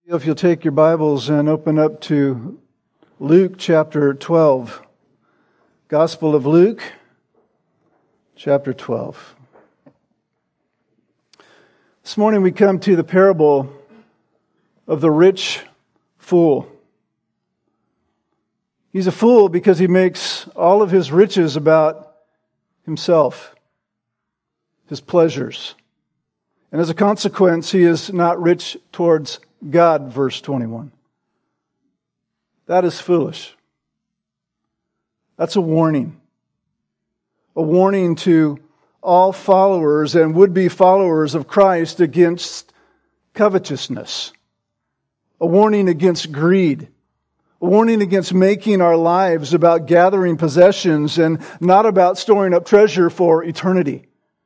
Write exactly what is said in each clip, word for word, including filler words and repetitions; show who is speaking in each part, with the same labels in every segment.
Speaker 1: If you'll take your Bibles and open up to Luke chapter twelve. Gospel of Luke chapter twelve. This morning we come to the parable of the rich fool. He's a fool because he makes all of his riches about himself, his pleasures. And as a consequence, he is not rich towards God, verse twenty-one. That is foolish. That's a warning. A warning to all followers and would-be followers of Christ against covetousness. A warning against greed. A warning against making our lives about gathering possessions and not about storing up treasure for eternity.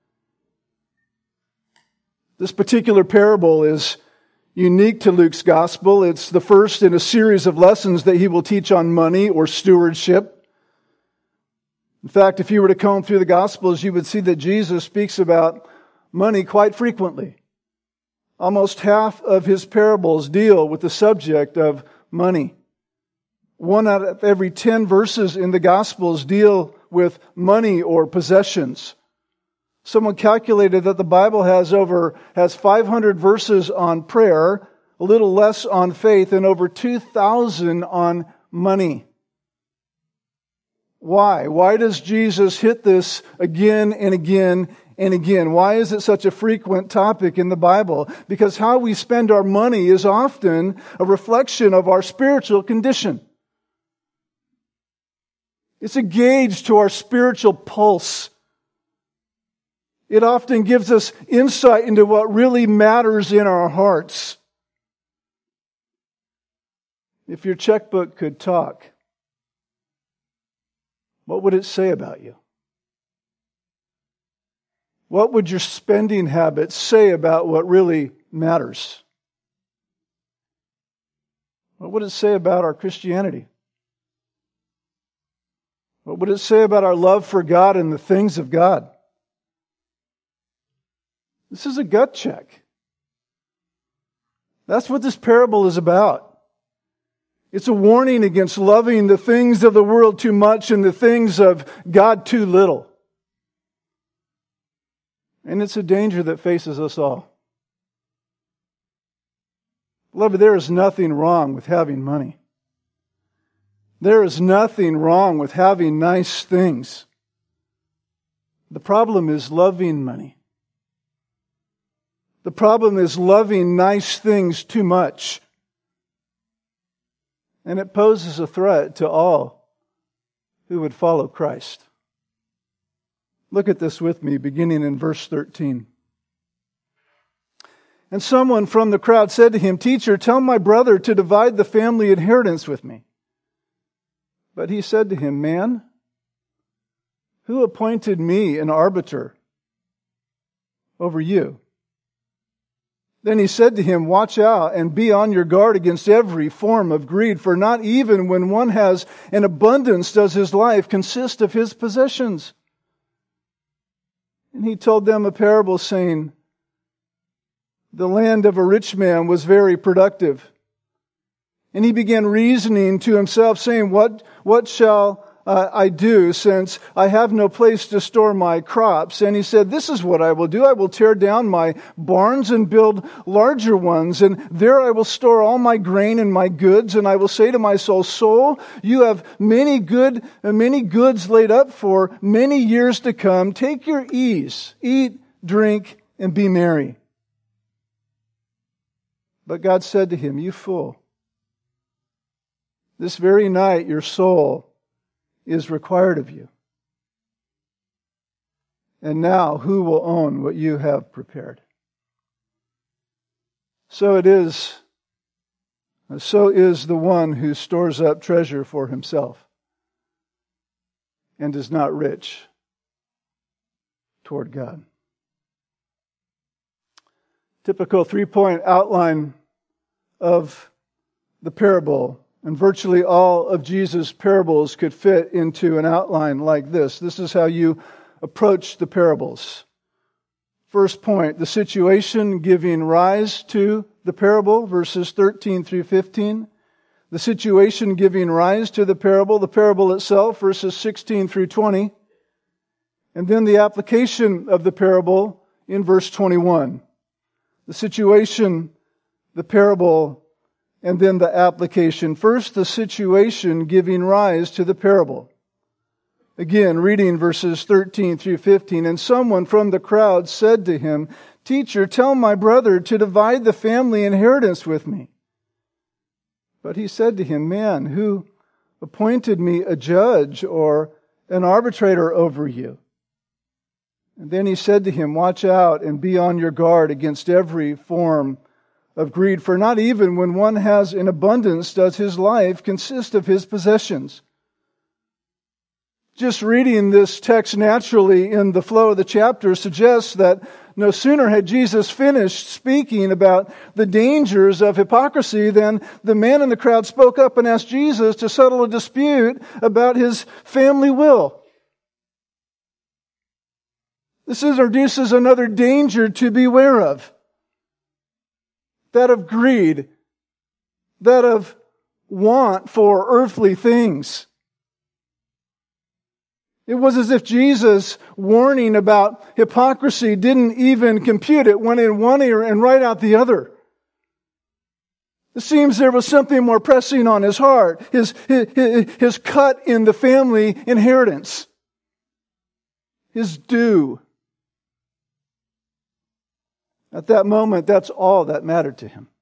Speaker 1: This particular parable is unique to Luke's gospel. It's the first in a series of lessons that he will teach on money or stewardship. In fact, if you were to comb through the gospels, you would see that Jesus speaks about money quite frequently. Almost half of his parables deal with the subject of money. One out of every ten verses in the gospels deal with money or possessions. Someone calculated that the Bible has over has five hundred verses on prayer, a little less on faith, and over two thousand on money. Why? Why does Jesus hit this again and again and again? Why is it such a frequent topic in the Bible? Because how we spend our money is often a reflection of our spiritual condition. It's a gauge to our spiritual pulse. It often gives us insight into what really matters in our hearts. If your checkbook could talk, what would it say about you? What would your spending habits say about what really matters? What would it say about our Christianity? What would it say about our love for God and the things of God? This is a gut check. That's what this parable is about. It's a warning against loving the things of the world too much and the things of God too little. And it's a danger that faces us all. Beloved, there is nothing wrong with having money. There is nothing wrong with having nice things. The problem is loving money. The problem is loving nice things too much. And it poses a threat to all who would follow Christ. Look at this with me, beginning in verse thirteen. And someone from the crowd said to him, "Teacher, tell my brother to divide the family inheritance with me." But he said to him, "Man, who appointed me an arbiter over you?" Then he said to him, "Watch out and be on your guard against every form of greed, for not even when one has an abundance does his life consist of his possessions." And he told them a parable saying, "The land of a rich man was very productive. And he began reasoning to himself, saying, What, what shall Uh, I do, since I have no place to store my crops?" And he said, "This is what I will do. I will tear down my barns and build larger ones, and there I will store all my grain and my goods. And I will say to my soul, Soul, you have many good, uh, many goods laid up for many years to come. Take your ease, eat, drink, and be merry." But God said to him, "You fool, this very night your soul is required of you. And now who will own what you have prepared?" So it is, so is the one who stores up treasure for himself and is not rich toward God. Typical three-point outline of the parable. And virtually all of Jesus' parables could fit into an outline like this. This is how you approach the parables. First point, the situation giving rise to the parable, verses thirteen through fifteen. The situation giving rise to the parable, the parable itself, verses sixteen through twenty. And then the application of the parable in verse twenty-one. The situation, the parable, and then the application. First, the situation giving rise to the parable. Again, reading verses thirteen through fifteen. And someone from the crowd said to him, "Teacher, tell my brother to divide the family inheritance with me." But he said to him, "Man, who appointed me a judge or an arbitrator over you?" And then he said to him, "Watch out and be on your guard against every form of greed, for not even when one has in abundance does his life consist of his possessions." Just reading this text naturally in the flow of the chapter suggests that no sooner had Jesus finished speaking about the dangers of hypocrisy than the man in the crowd spoke up and asked Jesus to settle a dispute about his family will. This introduces another danger to beware of. That of greed. That of want for earthly things. It was as if Jesus' warning about hypocrisy didn't even compute. It went in one ear and right out the other. It seems there was something more pressing on his heart. His, his, his cut in the family inheritance. His due. At that moment, that's all that mattered to him.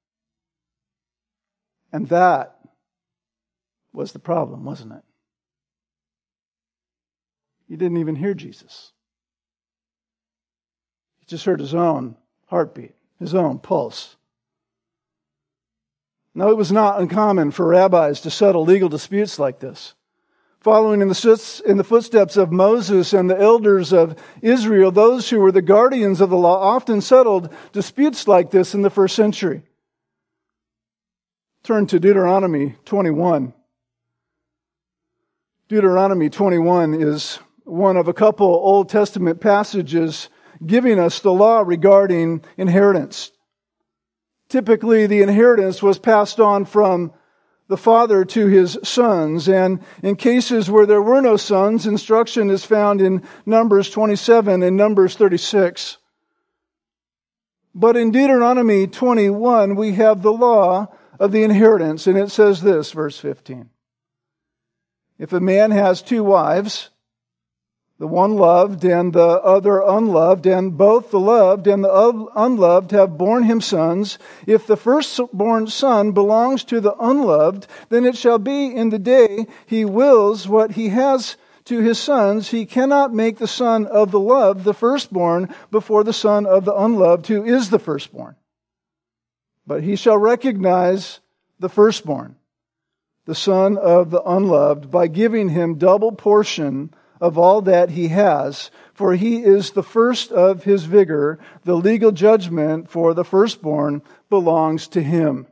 Speaker 1: And that was the problem, wasn't it? He didn't even hear Jesus. He just heard his own heartbeat, his own pulse. No, it was not uncommon for rabbis to settle legal disputes like this. Following in the, in the footsteps of Moses and the elders of Israel, those who were the guardians of the law often settled disputes like this in the first century. Turn to Deuteronomy twenty-one. Deuteronomy twenty-one is one of a couple Old Testament passages giving us the law regarding inheritance. Typically, the inheritance was passed on from the father to his sons, and in cases where there were no sons, instruction is found in Numbers twenty-seven and Numbers thirty-six. But in Deuteronomy twenty-one, we have the law of the inheritance, and it says this, verse fifteen. If a man has two wives, the one loved and the other unloved, and both the loved and the unloved have borne him sons, if the firstborn son belongs to the unloved, then it shall be in the day he wills what he has to his sons, he cannot make the son of the loved the firstborn before the son of the unloved, who is the firstborn. But he shall recognize the firstborn, the son of the unloved, by giving him double portion of all that he has, for he is the first of his vigor. The legal judgment for the firstborn belongs to him.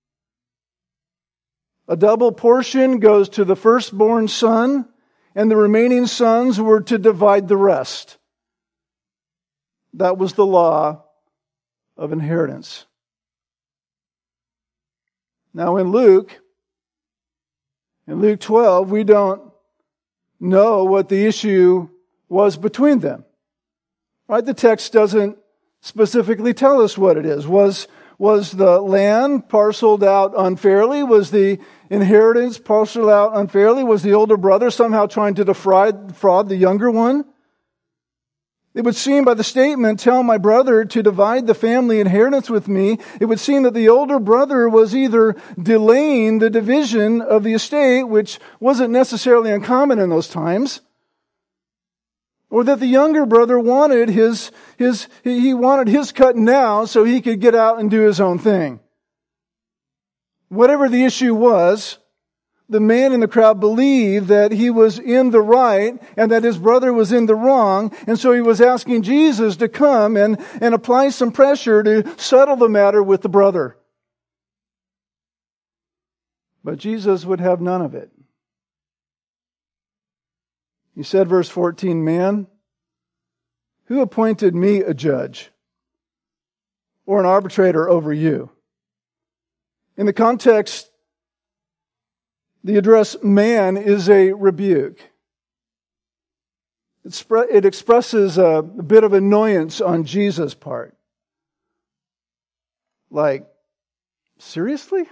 Speaker 1: A double portion goes to the firstborn son, and the remaining sons were to divide the rest. That was the law of inheritance. Now in Luke, in Luke twelve, we don't know what the issue was between them. Right? The text doesn't specifically tell us what it is. Was, was the land parceled out unfairly? Was the inheritance parceled out unfairly? Was the older brother somehow trying to defraud fraud the younger one? It would seem by the statement, "Tell my brother to divide the family inheritance with me," it would seem that the older brother was either delaying the division of the estate, which wasn't necessarily uncommon in those times, or that the younger brother wanted his, his, he wanted his cut now so he could get out and do his own thing. Whatever the issue was, the man in the crowd believed that he was in the right and that his brother was in the wrong. And so he was asking Jesus to come and, and apply some pressure to settle the matter with the brother. But Jesus would have none of it. He said, verse fourteen, "Man, who appointed me a judge or an arbitrator over you? In the context, the address man is a rebuke. It expresses a bit of annoyance on Jesus' part. Like, seriously?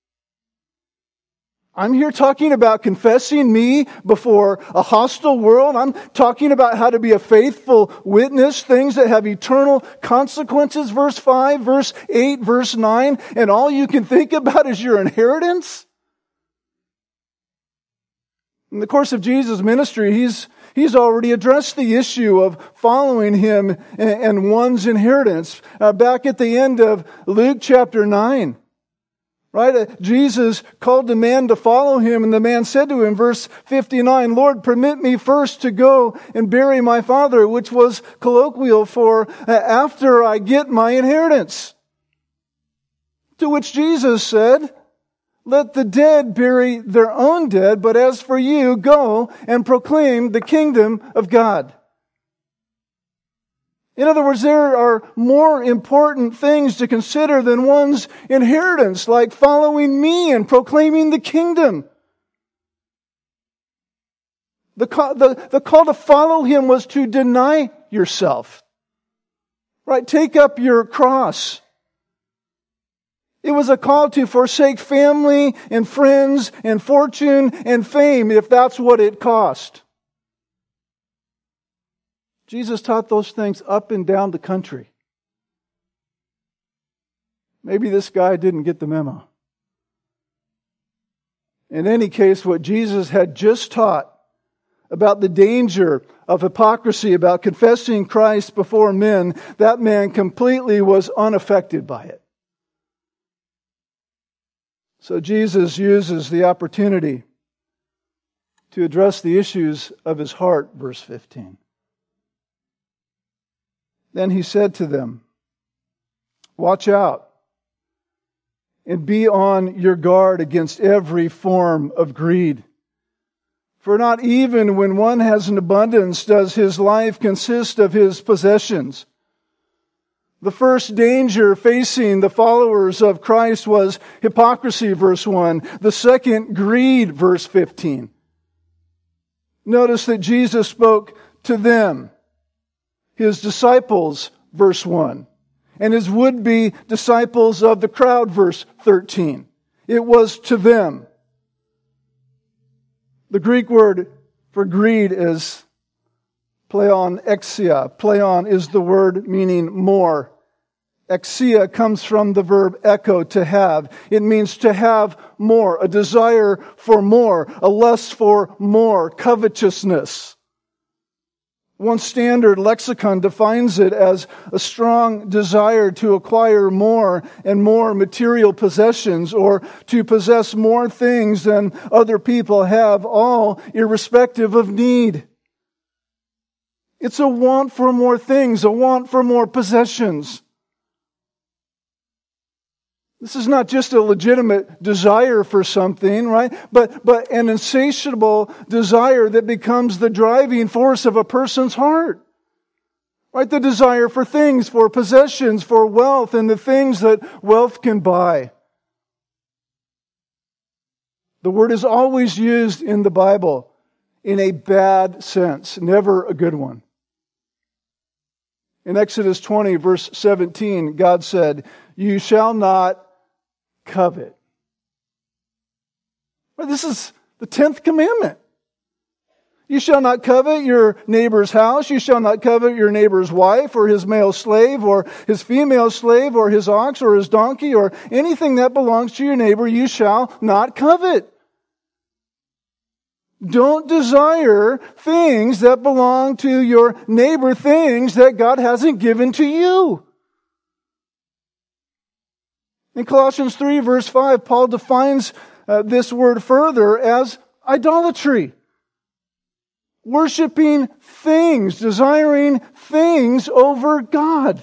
Speaker 1: I'm here talking about confessing me before a hostile world. I'm talking about how to be a faithful witness, things that have eternal consequences, verse five, verse eight, verse nine, and all you can think about is your inheritance? In the course of Jesus' ministry, he's, he's already addressed the issue of following him and, and one's inheritance. Uh, back at the end of Luke chapter nine. Right? Jesus called the man to follow him, and the man said to him, verse fifty-nine, Lord, permit me first to go and bury my father, which was colloquial for uh, after I get my inheritance. To which Jesus said, let the dead bury their own dead, but as for you, go and proclaim the kingdom of God. In other words, there are more important things to consider than one's inheritance, like following me and proclaiming the kingdom. The call, the, the call to follow him was to deny yourself. Right? Take up your cross. It was a call to forsake family and friends and fortune and fame if that's what it cost. Jesus taught those things up and down the country. Maybe this guy didn't get the memo. In any case, what Jesus had just taught about the danger of hypocrisy, about confessing Christ before men, that man completely was unaffected by it. So Jesus uses the opportunity to address the issues of his heart, verse fifteen. Then he said to them, watch out and be on your guard against every form of greed. For not even when one has an abundance does his life consist of his possessions. The first danger facing the followers of Christ was hypocrisy, verse one. The second, greed, verse fifteen. Notice that Jesus spoke to them, his disciples, verse one, and his would-be disciples of the crowd, verse thirteen. It was to them. The Greek word for greed is pleon exia. Pleon is the word meaning more. Exia comes from the verb echo, to have. It means to have more, a desire for more, a lust for more, covetousness. One standard lexicon defines it as a strong desire to acquire more and more material possessions, or to possess more things than other people have, all irrespective of need. It's a want for more things, a want for more possessions. This is not just a legitimate desire for something, right? But, but an insatiable desire that becomes the driving force of a person's heart. Right? The desire for things, for possessions, for wealth, and the things that wealth can buy. The word is always used in the Bible in a bad sense, never a good one. In Exodus twenty, verse seventeen, God said, "You shall not covet." Well, this is the tenth commandment. You shall not covet your neighbor's house. You shall not covet your neighbor's wife, or his male slave, or his female slave, or his ox, or his donkey, or anything that belongs to your neighbor. You shall not covet. Don't desire things that belong to your neighbor, things that God hasn't given to you. In Colossians three, verse five, Paul defines uh, this word further as idolatry. Worshipping things, desiring things over God.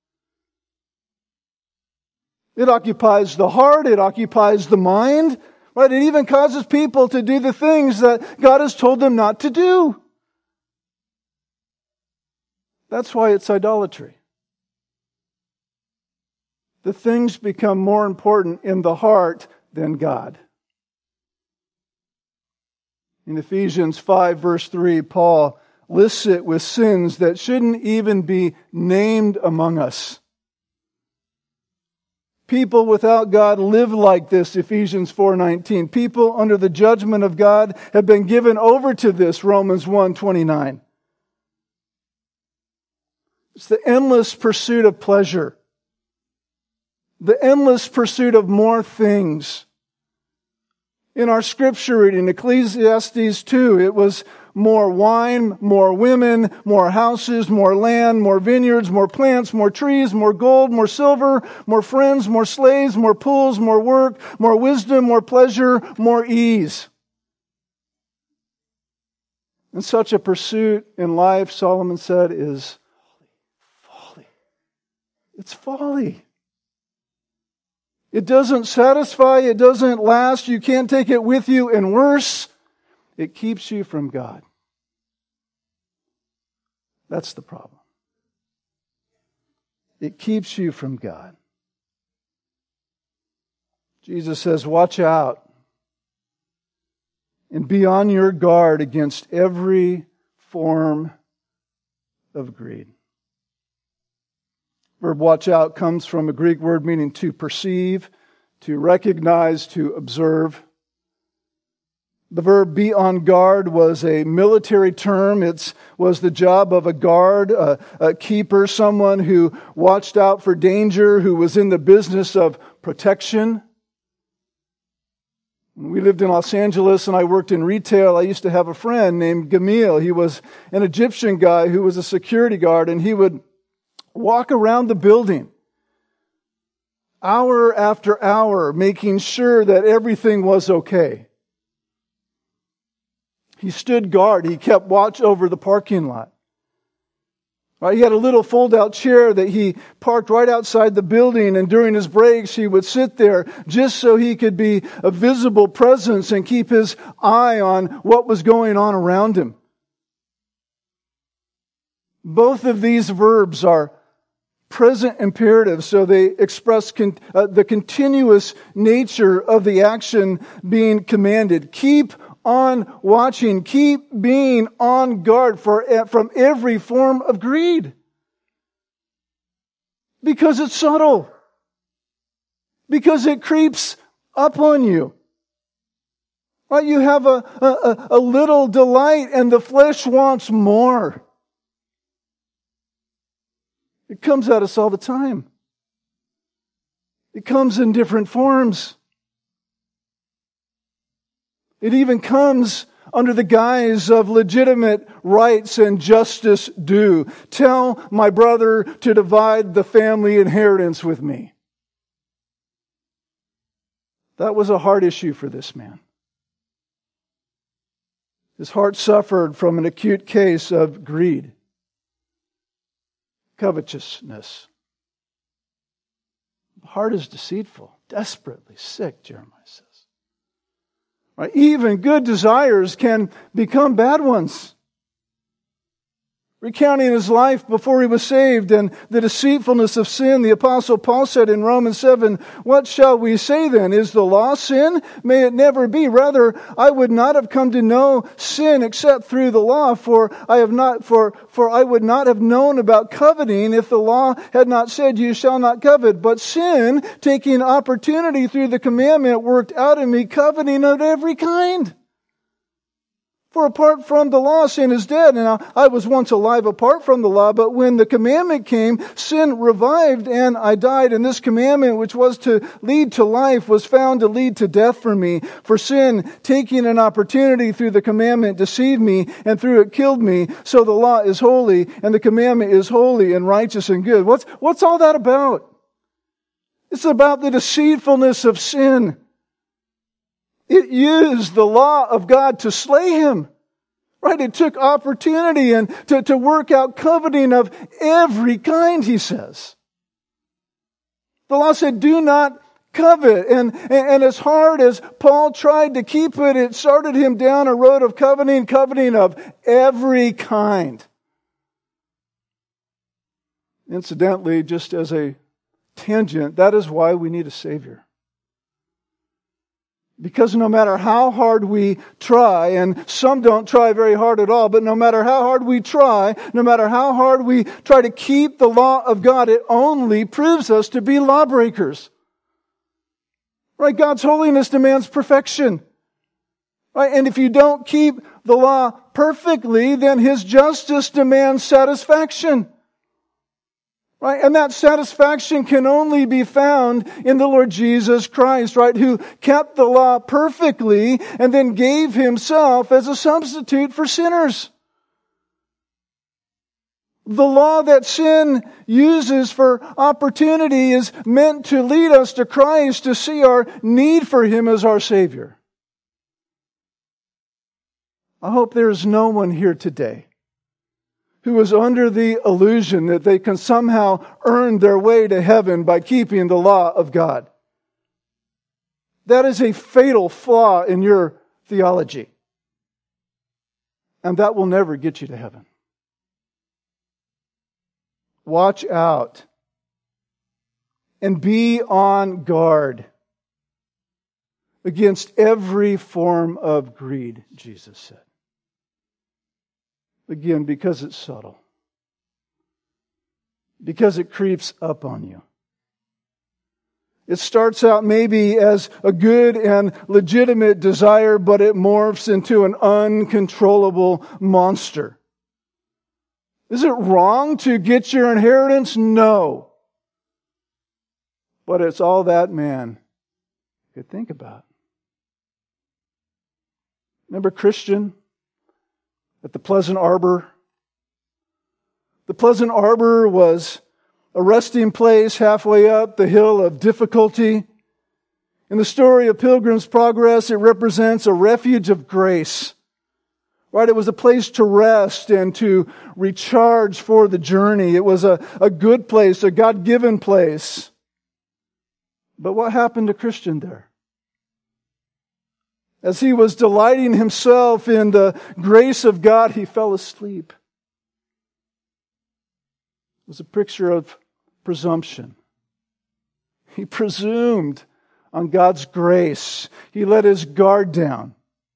Speaker 1: It occupies the heart, it occupies the mind, right? It even causes people to do the things that God has told them not to do. That's why it's idolatry. The things become more important in the heart than God. In Ephesians five, verse three, Paul lists it with sins that shouldn't even be named among us. People without God live like this, Ephesians four nineteen. People under the judgment of God have been given over to this, Romans one twenty-nine. It's the endless pursuit of pleasure. The endless pursuit of more things. In our scripture reading, Ecclesiastes two, it was more wine, more women, more houses, more land, more vineyards, more plants, more trees, more gold, more silver, more friends, more slaves, more pools, more work, more wisdom, more pleasure, more ease. And such a pursuit in life, Solomon said, is folly. It's folly. It doesn't satisfy, it doesn't last, you can't take it with you, and worse, it keeps you from God. That's the problem. It keeps you from God. Jesus says, watch out and be on your guard against every form of greed. The verb watch out comes from a Greek word meaning to perceive, to recognize, to observe. The verb be on guard was a military term. It was the job of a guard, a, a keeper, someone who watched out for danger, who was in the business of protection. When we lived in Los Angeles and I worked in retail, I used to have a friend named Gamil. He was an Egyptian guy who was a security guard, and he would walk around the building hour after hour, making sure that everything was okay. He stood guard. He kept watch over the parking lot. Right, he had a little fold-out chair that he parked right outside the building, and during his breaks he would sit there just so he could be a visible presence and keep his eye on what was going on around him. Both of these verbs are present imperatives, so they express con- uh, the continuous nature of the action being commanded. Keep on watching. Keep being on guard for, from every form of greed. Because it's subtle. Because it creeps up on you. Right? You have a, a, a little delight and the flesh wants more. It comes at us all the time. It comes in different forms. It even comes under the guise of legitimate rights and justice due. Tell my brother to divide the family inheritance with me. That was a heart issue for this man. His heart suffered from an acute case of greed, covetousness. The heart is deceitful, desperately sick, Jeremiah says. Right? Even good desires can become bad ones. Recounting his life before he was saved and the deceitfulness of sin, the Apostle Paul said in Romans seven, "What shall we say then? Is the law sin? May it never be. Rather, I would not have come to know sin except through the law, for I have not for for I would not have known about coveting if the law had not said, you shall not covet. But sin, taking opportunity through the commandment, worked out in me coveting of every kind. For apart from the law, sin is dead. And I was once alive apart from the law, but when the commandment came, sin revived and I died. And this commandment, which was to lead to life, was found to lead to death for me. For sin, taking an opportunity through the commandment, deceived me, and through it killed me. So the law is holy, and the commandment is holy and righteous and good." What's, what's all that about? It's about the deceitfulness of sin. It used the law of God to slay him. Right? It took opportunity and to, to work out coveting of every kind, he says. The law said, do not covet. And, and, and as hard as Paul tried to keep it, it started him down a road of coveting, coveting of every kind. Incidentally, just as a tangent, that is why we need a Savior. Because no matter how hard we try, and some don't try very hard at all, but no matter how hard we try, no matter how hard we try to keep the law of God, it only proves us to be lawbreakers. Right? God's holiness demands perfection. Right? And if you don't keep the law perfectly, then His justice demands satisfaction. Right? And that satisfaction can only be found in the Lord Jesus Christ, right? Who kept the law perfectly and then gave Himself as a substitute for sinners. The law that sin uses for opportunity is meant to lead us to Christ, to see our need for Him as our Savior. I hope there is no one here today who is under the illusion that they can somehow earn their way to heaven by keeping the law of God. That is a fatal flaw in your theology. And that will never get you to heaven. Watch out and be on guard against every form of greed, Jesus said. Again, because it's subtle. Because it creeps up on you. It starts out maybe as a good and legitimate desire, but it morphs into an uncontrollable monster. Is it wrong to get your inheritance? No. But it's all that man could think about. Remember Christian at the Pleasant Arbor? The Pleasant Arbor was a resting place halfway up the hill of difficulty. In the story of Pilgrim's Progress, it represents a refuge of grace. Right? It was a place to rest and to recharge for the journey. It was a, a good place, a God-given place. But what happened to Christian there? As he was delighting himself in the grace of God, he fell asleep. It was a picture of presumption. He presumed on God's grace. He let his guard down.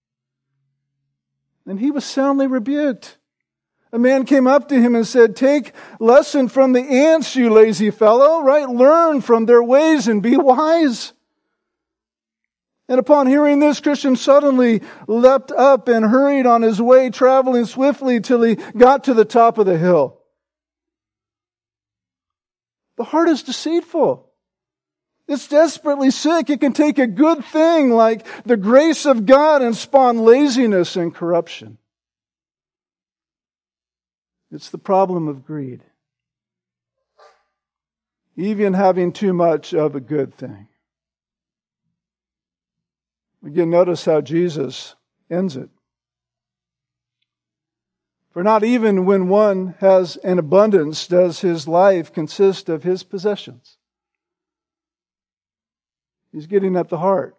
Speaker 1: And he was soundly rebuked. A man came up to him and said, "Take lesson from the ants, you lazy fellow," right? Learn from their ways and be wise. And upon hearing this, Christian suddenly leapt up and hurried on his way, traveling swiftly till he got to the top of the hill. The heart is deceitful. It's desperately sick. It can take a good thing like the grace of God and spawn laziness and corruption. It's the problem of greed. Even having too much of a good thing. Again, notice how Jesus ends it. For not even when one has an abundance does his life consist of his possessions. He's getting at the heart.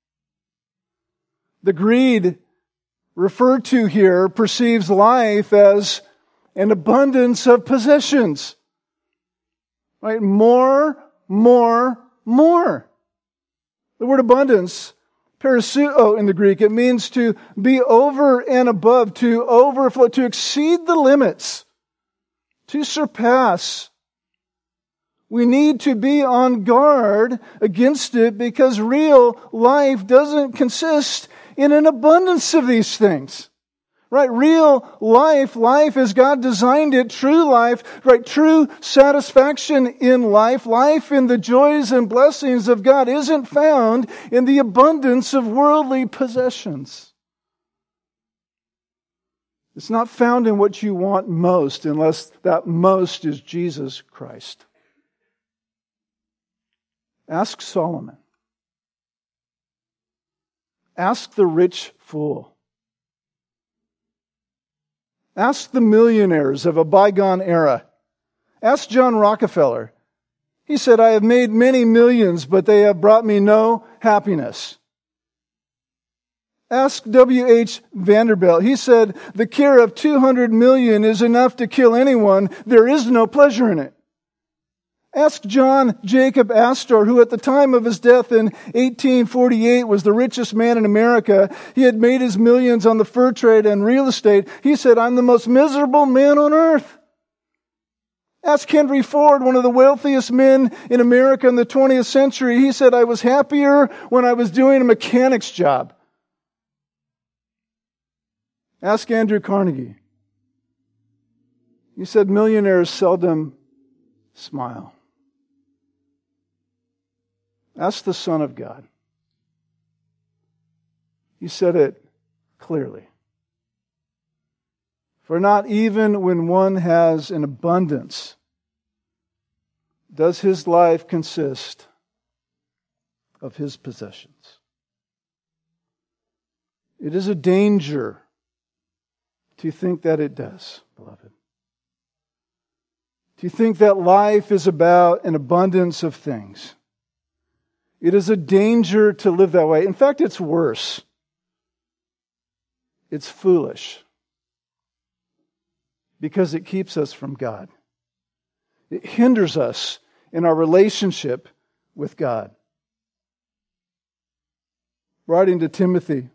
Speaker 1: The greed referred to here perceives life as an abundance of possessions. Right? More, more, more. The word abundance, parasuo in the Greek, it means to be over and above, to overflow, to exceed the limits, to surpass. We need to be on guard against it because real life doesn't consist in an abundance of these things. Right? Real life, life as God designed it, true life, right? True satisfaction in life, life in the joys and blessings of God isn't found in the abundance of worldly possessions. It's not found in what you want most unless that most is Jesus Christ. Ask Solomon. Ask the rich fool. Ask the millionaires of a bygone era. Ask John Rockefeller. He said, "I have made many millions, but they have brought me no happiness." Ask W H Vanderbilt. He said, "The care of two hundred million is enough to kill anyone. There is no pleasure in it." Ask John Jacob Astor, who at the time of his death in eighteen forty-eight was the richest man in America. He had made his millions on the fur trade and real estate. He said, "I'm the most miserable man on earth." Ask Henry Ford, one of the wealthiest men in America in the twentieth century. He said, "I was happier when I was doing a mechanic's job." Ask Andrew Carnegie. He said, "Millionaires seldom smile." Ask the Son of God. He said it clearly. For not even when one has an abundance does his life consist of his possessions. It is a danger to think that it does, beloved. To think that life is about an abundance of things. It is a danger to live that way. In fact, it's worse. It's foolish. Because it keeps us from God. It hinders us in our relationship with God. Writing to Timothy,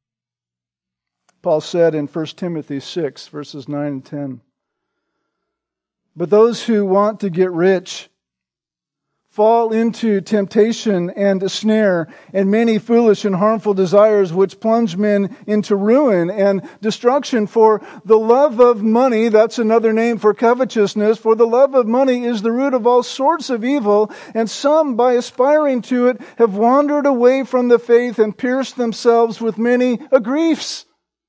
Speaker 1: Paul said in First Timothy six, verses nine and ten, "But those who want to get rich fall into temptation and a snare and many foolish and harmful desires which plunge men into ruin and destruction. For the love of money," that's another name for covetousness, "for the love of money is the root of all sorts of evil, and some, by aspiring to it, have wandered away from the faith and pierced themselves with many griefs."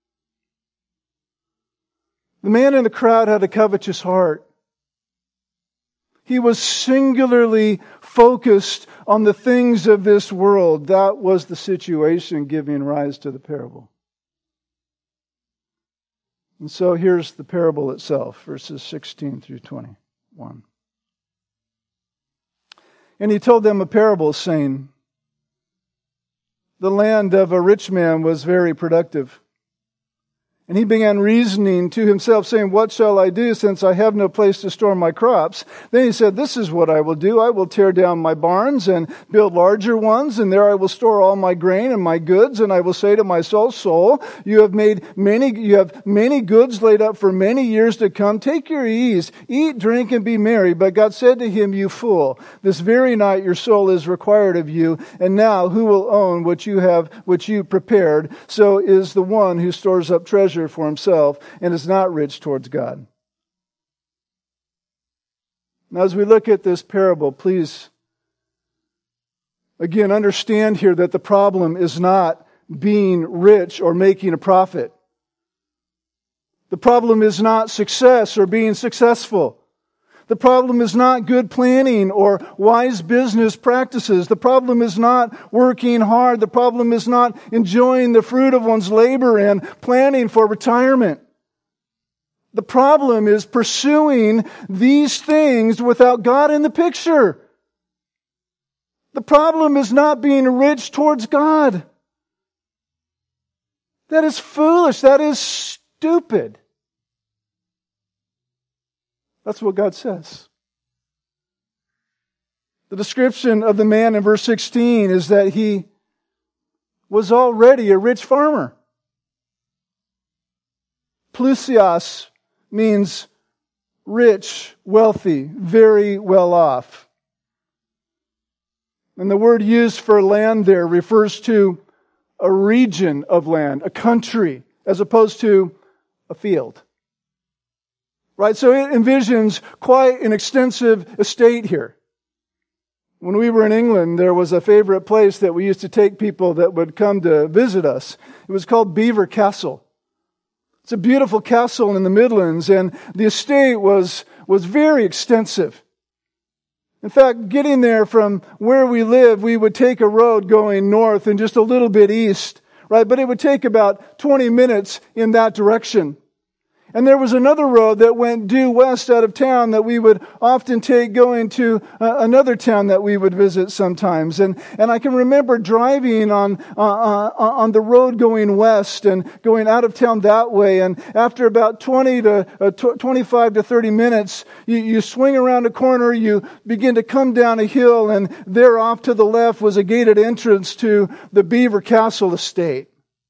Speaker 1: The man in the crowd had a covetous heart. He was singularly focused on the things of this world. That was the situation giving rise to the parable. And so here's the parable itself, verses sixteen through twenty-one. "And he told them a parable, saying, The land of a rich man was very productive. And he began reasoning to himself, saying, What shall I do, since I have no place to store my crops? Then he said, This is what I will do. I will tear down my barns and build larger ones, and there I will store all my grain and my goods. And I will say to my soul, Soul, you have made many, you have many goods laid up for many years to come. Take your ease, eat, drink, and be merry. But God said to him, You fool, this very night your soul is required of you. And now who will own what you have, which you prepared? So is the one who stores up treasure for himself and is not rich towards God. Now, as we look at this parable, please, again, understand here that the problem is not being rich or making a profit. The problem is not success or being successful. The problem is not good planning or wise business practices. The problem is not working hard. The problem is not enjoying the fruit of one's labor and planning for retirement. The problem is pursuing these things without God in the picture. The problem is not being rich towards God. That is foolish. That is stupid. That's what God says. The description of the man in verse sixteen is that he was already a rich farmer. Plusios means rich, wealthy, very well off. And the word used for land there refers to a region of land, a country, as opposed to a field. Right, so it envisions quite an extensive estate here. When we were in England, there was a favorite place that we used to take people that would come to visit us. It was called Belvoir Castle. It's a beautiful castle in the Midlands, and the estate was, was very extensive. In fact, getting there from where we live, we would take a road going north and just a little bit east, right? But it would take about twenty minutes in that direction. And there was another road that went due west out of town that we would often take going to uh, another town that we would visit sometimes. And and I can remember driving on uh, uh, on the road going west and going out of town that way. And after about twenty to uh, twenty-five to thirty minutes, you, you swing around a corner, you begin to come down a hill, and there off to the left was a gated entrance to the Beaver Castle estate.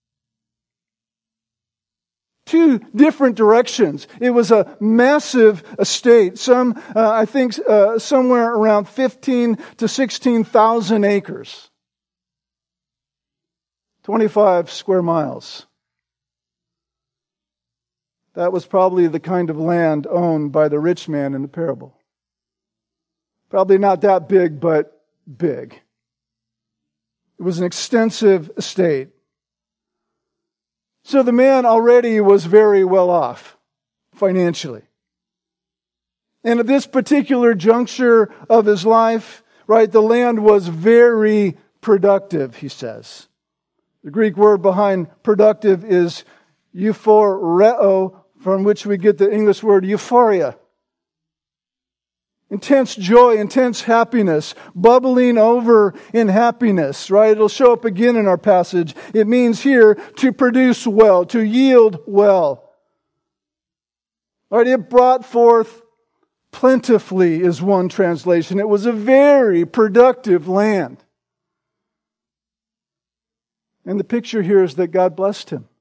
Speaker 1: Two different directions. It was a massive estate. Some, uh, I think, uh, somewhere around fifteen to sixteen thousand acres. twenty-five square miles. That was probably the kind of land owned by the rich man in the parable. Probably not that big, but big. It was an extensive estate. So the man already was very well off financially. And at this particular juncture of his life, right, the land was very productive, he says. The Greek word behind productive is euphoreo, from which we get the English word euphoria. Intense joy, intense happiness, bubbling over in happiness, right? It'll show up again in our passage. It means here to produce well, to yield well. Right? It brought forth plentifully is one translation. It was a very productive land. And the picture here is that God blessed him.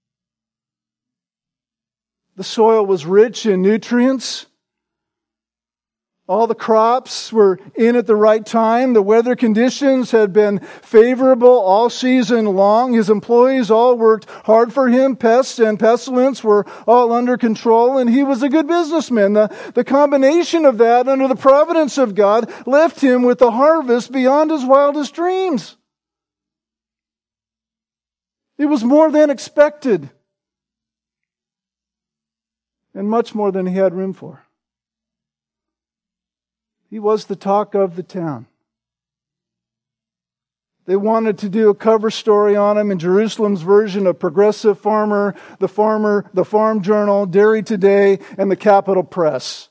Speaker 1: The soil was rich in nutrients. All the crops were in at the right time. The weather conditions had been favorable all season long. His employees all worked hard for him. Pests and pestilence were all under control, and he was a good businessman. The, the combination of that, under the providence of God, left him with a harvest beyond his wildest dreams. It was more than expected, and much more than he had room for. He was the talk of the town. They wanted to do a cover story on him in Jerusalem's version of Progressive Farmer, The Farmer, The Farm Journal, Dairy Today, and the Capital Press.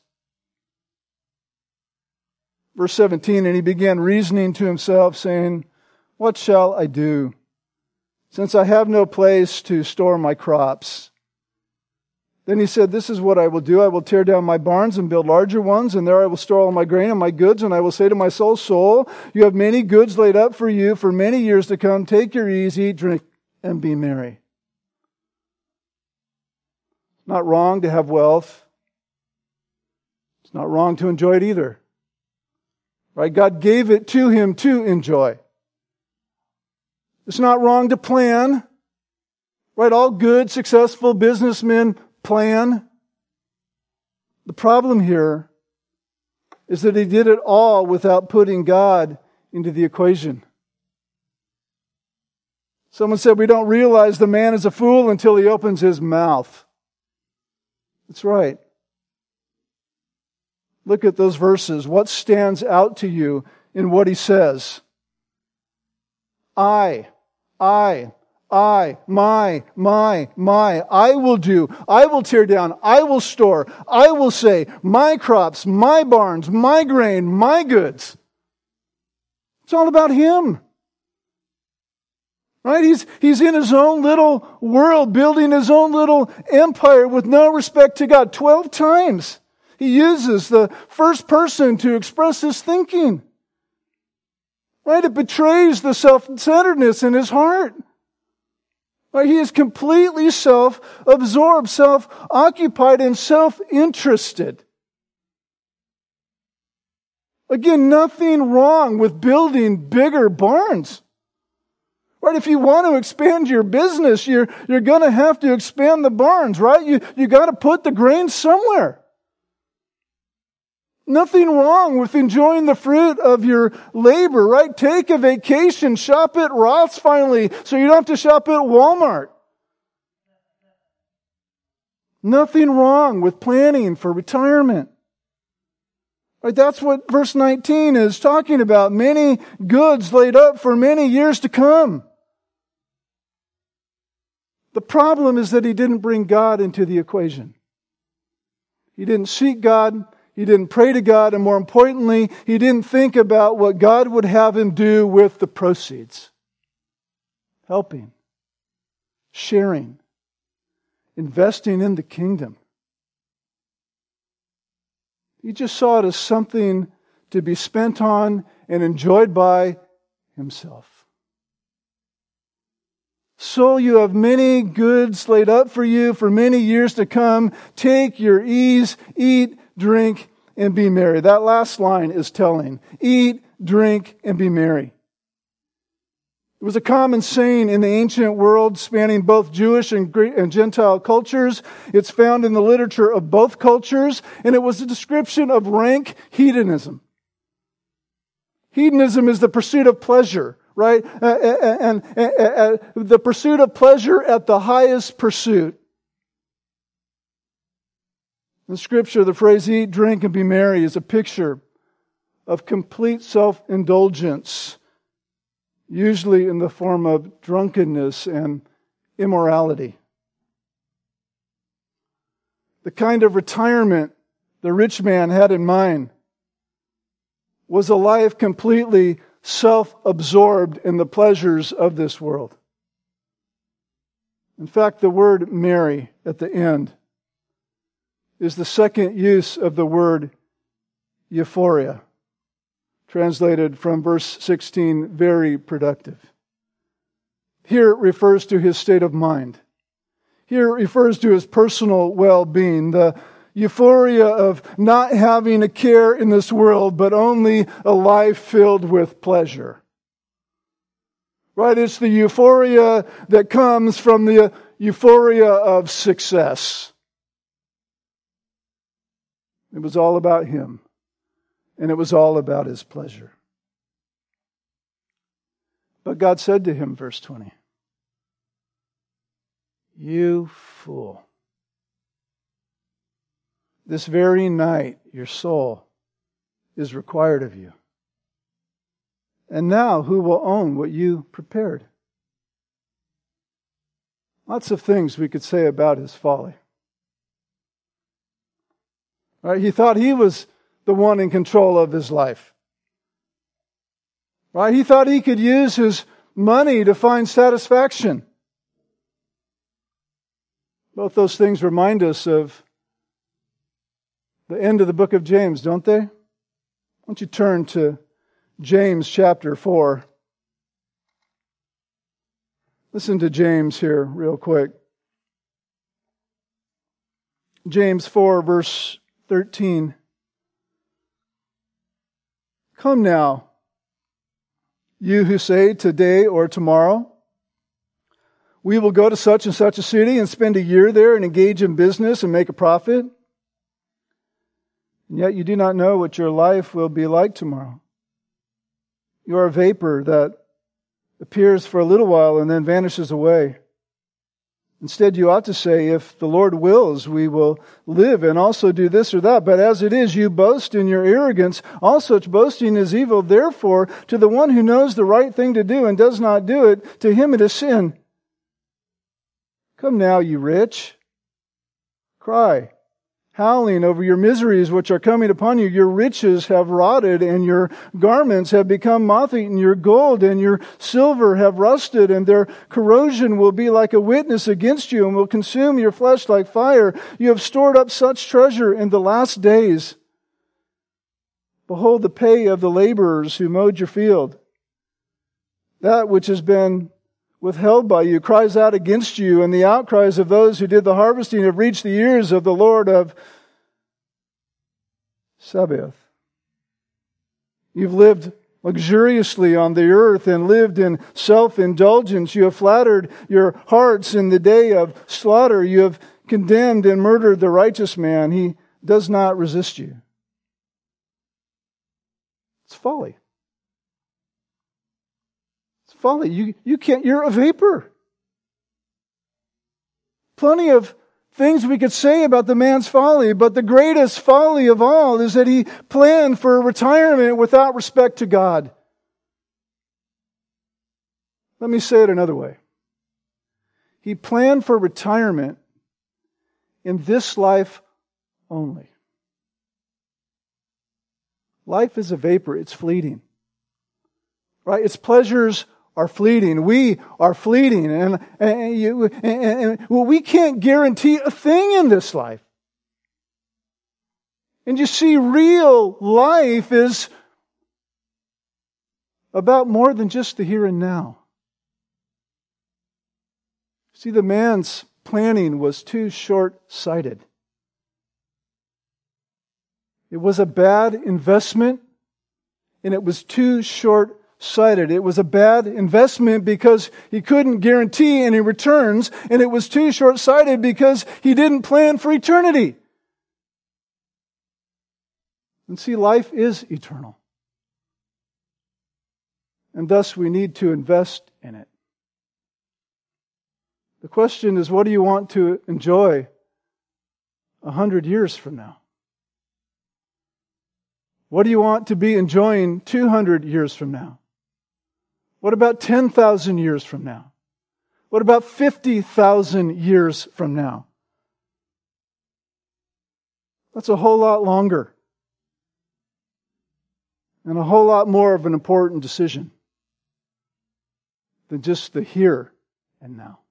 Speaker 1: Verse seventeen, and he began reasoning to himself, saying, "What shall I do, since I have no place to store my crops?" Then he said, "This is what I will do. I will tear down my barns and build larger ones, and there I will store all my grain and my goods, and I will say to my soul, soul, you have many goods laid up for you for many years to come. Take your ease, eat, drink, and be merry." It's not wrong to have wealth. It's not wrong to enjoy it either. Right? God gave it to him to enjoy. It's not wrong to plan. Right? All good, successful businessmen plan. The problem here is that he did it all without putting God into the equation. Someone said we don't realize the man is a fool until he opens his mouth. That's right. Look at those verses. What stands out to you in what he says? I, I, I, my, my, my, I will do, I will tear down, I will store, I will say, my crops, my barns, my grain, my goods. It's all about him. Right? He's, he's in his own little world, building his own little empire with no respect to God. Twelve times he uses the first person to express his thinking. Right? It betrays the self-centeredness in his heart. Right? He is completely self-absorbed, self-occupied, and self-interested. Again, nothing wrong with building bigger barns. Right? If you want to expand your business, you're, you're going to have to expand the barns, right? You, you got to put the grain somewhere. Nothing wrong with enjoying the fruit of your labor, right? Take a vacation, shop at Roth's finally, so you don't have to shop at Walmart. Nothing wrong with planning for retirement. Right? That's what verse nineteen is talking about. Many goods laid up for many years to come. The problem is that he didn't bring God into the equation. He didn't seek God. He didn't pray to God. And more importantly, he didn't think about what God would have him do with the proceeds. Helping, sharing, investing in the kingdom. He just saw it as something to be spent on and enjoyed by himself. Soul, you have many goods laid up for you for many years to come. Take your ease, eat, drink, and be merry. That last line is telling. Eat, drink, and be merry. It was a common saying in the ancient world spanning both Jewish and Greek and Gentile cultures. It's found in the literature of both cultures, and it was a description of rank hedonism. Hedonism is the pursuit of pleasure, right? And, and, and, and the pursuit of pleasure at the highest pursuit. In Scripture, the phrase eat, drink, and be merry is a picture of complete self-indulgence, usually in the form of drunkenness and immorality. The kind of retirement the rich man had in mind was a life completely self-absorbed in the pleasures of this world. In fact, the word merry at the end is the second use of the word euphoria, translated from verse sixteen, very productive. Here it refers to his state of mind. Here it refers to his personal well-being, the euphoria of not having a care in this world, but only a life filled with pleasure. Right? It's the euphoria that comes from the euphoria of success. It was all about him. And it was all about his pleasure. But God said to him, verse twenty, "You fool. This very night your soul is required of you. And now who will own what you prepared?" Lots of things we could say about his folly. Right? He thought he was the one in control of his life. Right? He thought he could use his money to find satisfaction. Both those things remind us of the end of the book of James, don't they? Why don't you turn to James chapter four. Listen to James here real quick. James four, verse thirteen. "Come now, you who say today or tomorrow, we will go to such and such a city and spend a year there and engage in business and make a profit. And yet you do not know what your life will be like tomorrow. You are a vapor that appears for a little while and then vanishes away. Instead, you ought to say, if the Lord wills, we will live and also do this or that. But as it is, you boast in your arrogance. All such boasting is evil. Therefore, to the one who knows the right thing to do and does not do it, to him it is sin. Come now, you rich. Cry, howling over your miseries which are coming upon you. Your riches have rotted, and your garments have become moth-eaten. Your gold and your silver have rusted, and their corrosion will be like a witness against you, and will consume your flesh like fire. You have stored up such treasure in the last days. Behold the pay of the laborers who mowed your field. That which has been withheld by you cries out against you, and the outcries of those who did the harvesting have reached the ears of the Lord of Sabaoth. You've lived luxuriously on the earth and lived in self-indulgence. You have flattered your hearts in the day of slaughter. You have condemned and murdered the righteous man. He does not resist you. It's folly. Folly. You, you can't, you're a vapor. Plenty of things we could say about the man's folly, but the greatest folly of all is that he planned for retirement without respect to God. Let me say it another way. He planned for retirement in this life only. Life is a vapor. It's fleeting. Right? Its pleasures are fleeting. We are fleeting. And, and, you, and, and well, we can't guarantee a thing in this life. And you see, real life is about more than just the here and now. See, the man's planning was too short-sighted. It was a bad investment, and it was too short-sighted. It was a bad investment because he couldn't guarantee any returns, and it was too short-sighted because he didn't plan for eternity. And see, life is eternal. And thus we need to invest in it. The question is, what do you want to enjoy a hundred years from now? What do you want to be enjoying two hundred years from now? What about ten thousand years from now? What about fifty thousand years from now? That's a whole lot longer. And a whole lot more of an important decision than just the here and now.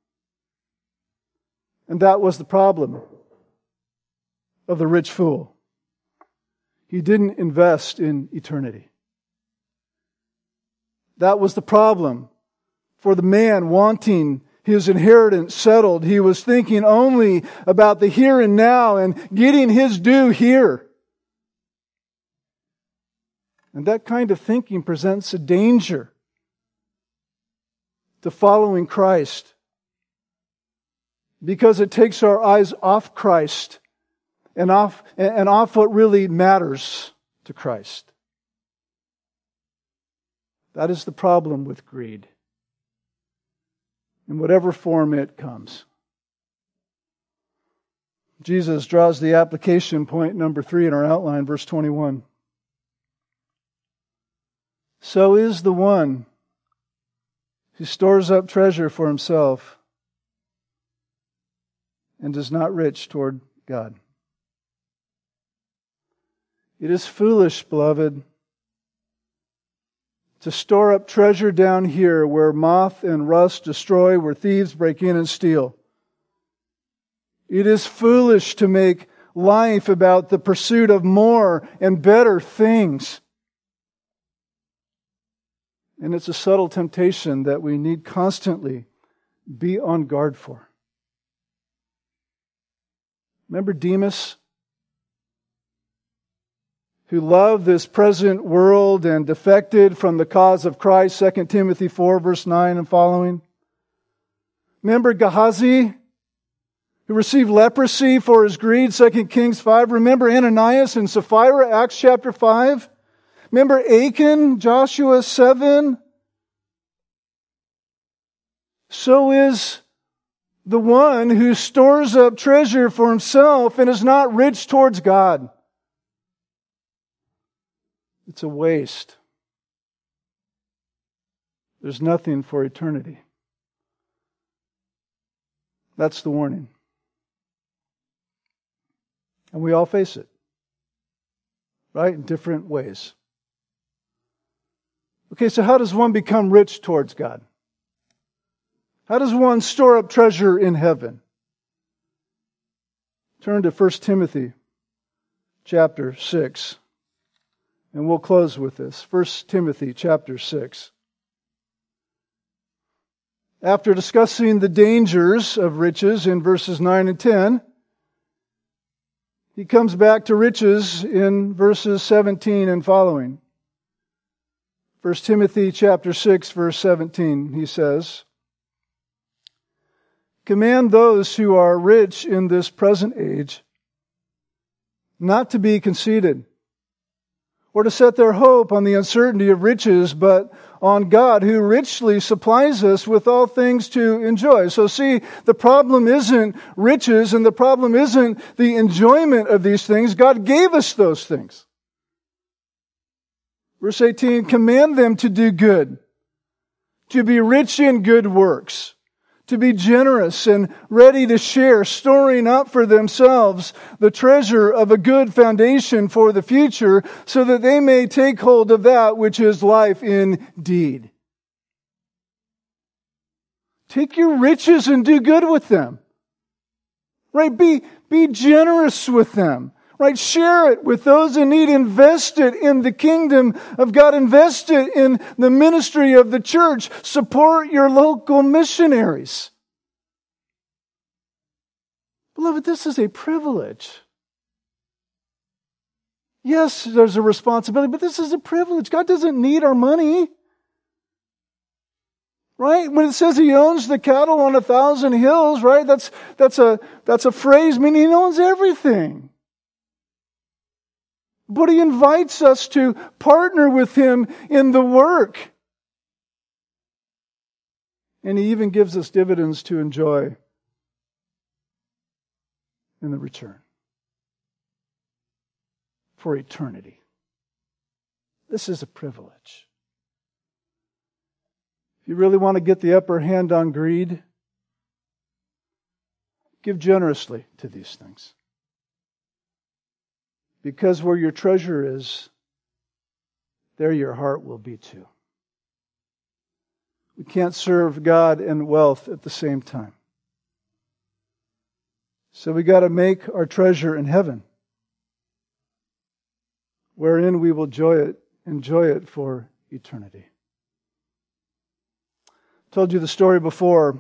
Speaker 1: And that was the problem of the rich fool. He didn't invest in eternity. That was the problem for the man wanting his inheritance settled. He was thinking only about the here and now and getting his due here. And that kind of thinking presents a danger to following Christ, because it takes our eyes off Christ and off and off what really matters to Christ. That is the problem with greed, in whatever form it comes. Jesus draws the application point number three in our outline, verse twenty-one. So is the one who stores up treasure for himself and is not rich toward God. It is foolish, beloved, to store up treasure down here where moth and rust destroy, where thieves break in and steal. It is foolish to make life about the pursuit of more and better things. And it's a subtle temptation that we need constantly be on guard for. Remember Demas, who loved this present world and defected from the cause of Christ, Second Timothy four, verse nine and following? Remember Gehazi, who received leprosy for his greed, Second Kings five? Remember Ananias and Sapphira, Acts chapter five? Remember Achan, Joshua seven? So is the one who stores up treasure for himself and is not rich towards God. It's a waste. There's nothing for eternity. That's the warning. And we all face it, right? In different ways. Okay, so how does one become rich towards God? How does one store up treasure in heaven? Turn to First Timothy chapter six. And we'll close with this. First Timothy chapter six. After discussing the dangers of riches in verses nine and ten, he comes back to riches in verses seventeen and following. First Timothy chapter six, verse seventeen, he says, "Command those who are rich in this present age not to be conceited, or to set their hope on the uncertainty of riches, but on God, who richly supplies us with all things to enjoy." So see, the problem isn't riches, and the problem isn't the enjoyment of these things. God gave us those things. Verse eighteen, "Command them to do good, to be rich in good works, to be generous and ready to share, storing up for themselves the treasure of a good foundation for the future, so that they may take hold of that which is life indeed. Take your riches and do good with them. Right? Be, be generous with them. Right? Share it with those in need. Invest it in the kingdom of God. Invest it in the ministry of the church. Support your local missionaries. Beloved, this is a privilege. Yes, there's a responsibility, but this is a privilege. God doesn't need our money. Right? When it says He owns the cattle on a thousand hills, right? That's, that's a, that's a phrase meaning He owns everything. But He invites us to partner with Him in the work. And He even gives us dividends to enjoy in the return. For eternity. This is a privilege. If you really want to get the upper hand on greed, give generously to these things. Because where your treasure is, there your heart will be too. We can't serve God and wealth at the same time. So we got to make our treasure in heaven, wherein we will enjoy it, enjoy it for eternity. I told you the story before.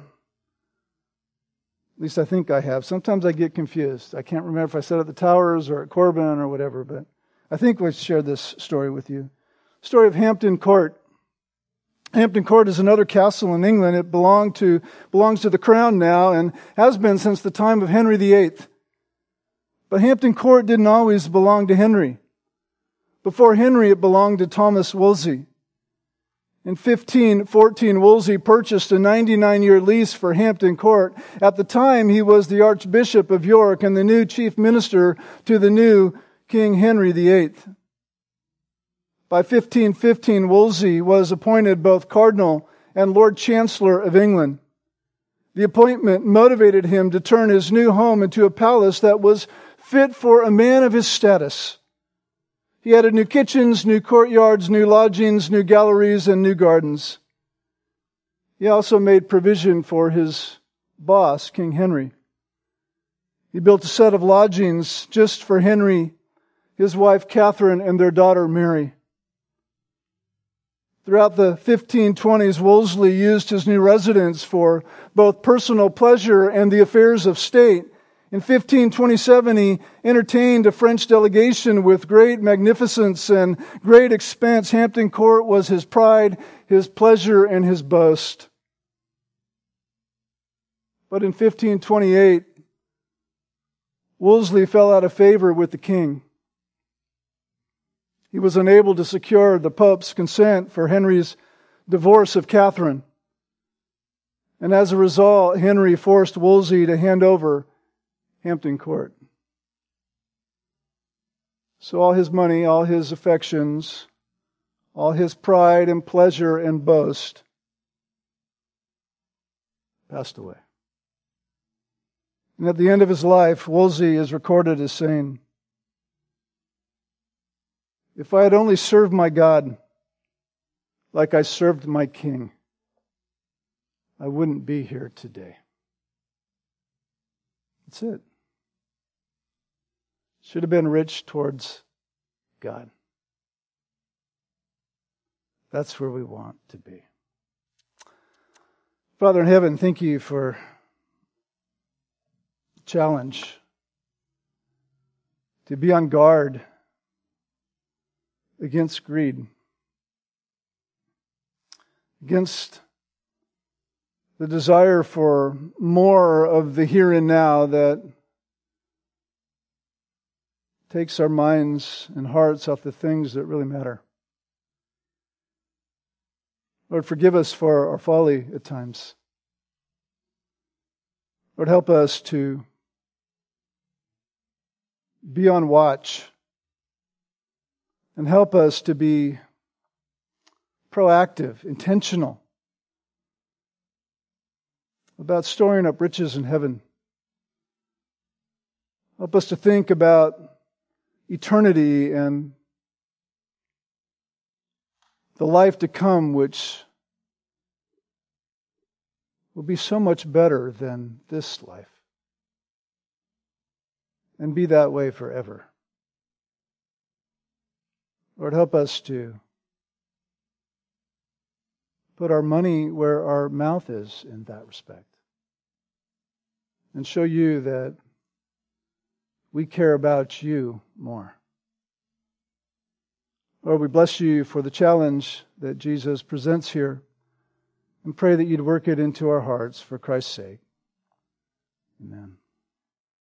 Speaker 1: At least I think I have. Sometimes I get confused. I can't remember if I said it at the Towers or at Corbin or whatever, but I think we've shared this story with you. Story of Hampton Court. Hampton Court is another castle in England. It belonged to, belongs to the Crown now and has been since the time of Henry the Eighth. But Hampton Court didn't always belong to Henry. Before Henry, it belonged to Thomas Wolsey. In fifteen fourteen, Wolsey purchased a ninety-nine-year lease for Hampton Court. At the time, he was the Archbishop of York and the new chief minister to the new King Henry the Eighth. By fifteen fifteen, Wolsey was appointed both Cardinal and Lord Chancellor of England. The appointment motivated him to turn his new home into a palace that was fit for a man of his status. He added new kitchens, new courtyards, new lodgings, new galleries, and new gardens. He also made provision for his boss, King Henry. He built a set of lodgings just for Henry, his wife Catherine, and their daughter Mary. Throughout the fifteen twenties, Wolsey used his new residence for both personal pleasure and the affairs of state. In fifteen twenty-seven, he entertained a French delegation with great magnificence and great expense. Hampton Court was his pride, his pleasure, and his boast. But in fifteen twenty-eight, Wolsey fell out of favor with the king. He was unable to secure the Pope's consent for Henry's divorce of Catherine. And as a result, Henry forced Wolsey to hand over Hampton Court. So all his money, all his affections, all his pride and pleasure and boast passed away. And at the end of his life, Wolsey is recorded as saying, "If I had only served my God like I served my king, I wouldn't be here today." That's it. Should have been rich towards God. That's where we want to be. Father in heaven, thank you for the challenge to be on guard against greed, against the desire for more of the here and now that takes our minds and hearts off the things that really matter. Lord, forgive us for our folly at times. Lord, help us to be on watch and help us to be proactive, intentional about storing up riches in heaven. Help us to think about eternity and the life to come, which will be so much better than this life, and be that way forever. Lord, help us to put our money where our mouth is in that respect, and show you that we care about you more. Lord, we bless you for the challenge that Jesus presents here, and pray that you'd work it into our hearts for Christ's sake. Amen.